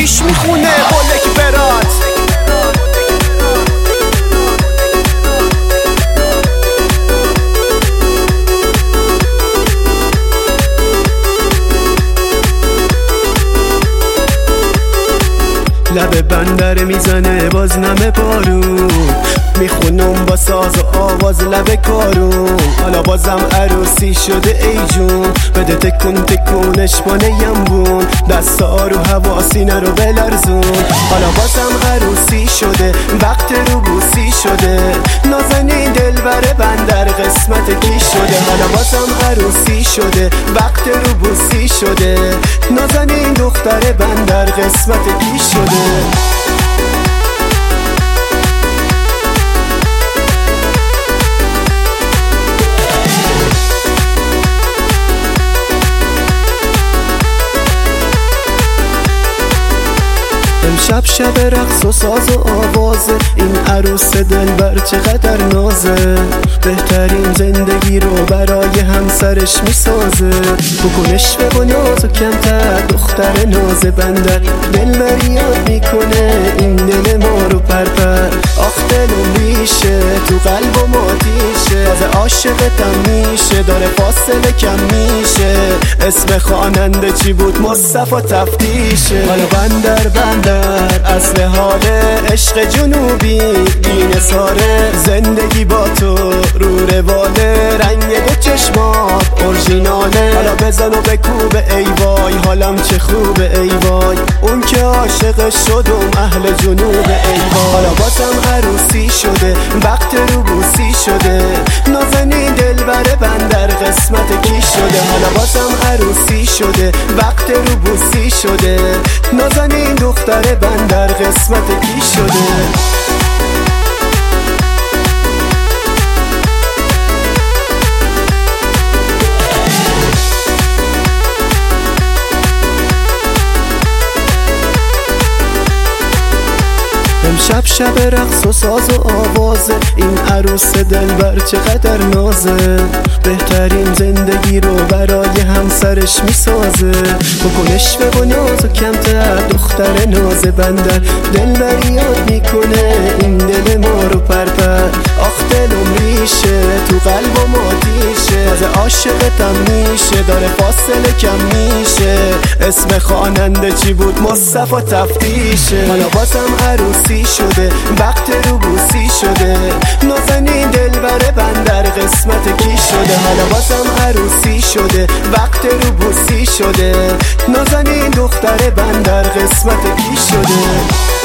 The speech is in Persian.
پیش میخونه بولک برات. لب بندر میزنه باز نمه بارون، میخونم با ساز و آواز لب کارون. حالا بازم عروسی شده ای جون، بده تکون تکونش با نیمبون، دستا رو هوا سینه رو بلرزون. حالا بازم عروسی شده وقت رو بوسی شده، نازنین دلبر بندر قسمت کی شده. حالا بازم عروسی شده وقت رو بوسی شده، نازنین دختر بندر قسمت کی شده. امشب شب رقص و ساز و آوازه، این عروس دلبر چقدر نازه، بهترین زندگی رو برای همسرش میسازه. بکنش به ناز و کمتر دختر ناز بندر، دلبر یاد میکنه این دل ما رو پرپر. آخ دلم ریشه تو قلب و ماتیشه، از عاشقتم میشه داره فاصله کم میشه. اسم خواننده چی بود؟ مصطفی تفتیشه. حالا بندر اصل حاله، عشق جنوبی بی نثاره، زندگی با تو رو رواله، رنگ دو چشمات اورژیناله. حالا بزن و بکوب ای وای حالم چه خوبه ای وای، اون که عاشق شدم اهل جنوب ای وای. حالا بازم عروسی شده وقت رو بوسی شده، نازنین دلبر بندر قسمت کی شده. حالا بازم عروسی شده وقت رو بوسی شده، نازنین دختر بندر قسمت کی شده. امشب شب رقص و ساز و آوازه، این عروس دلبر چقدر نازه، بهترین زندگی رو برای همسرش میسازه. بکنش به ناز و کمتر دختر ناز بندر، دلبر یاد میکنه این دل ما رو پرپر. آخ دلم ریشه تو قلب و ماتیشه، از عاشقتم میشه داره فاصله کم میشه. اسم خواننده چی بود؟ مصطفی تفتیشه. حالا بازم عروسی شده وقت رو بوسی شده، نازنین دلبر بندر قسمت کی شده. حالا بازم عروسی شده وقت رو بوسی شده، نازنین دختر بندر قسمت کی شده.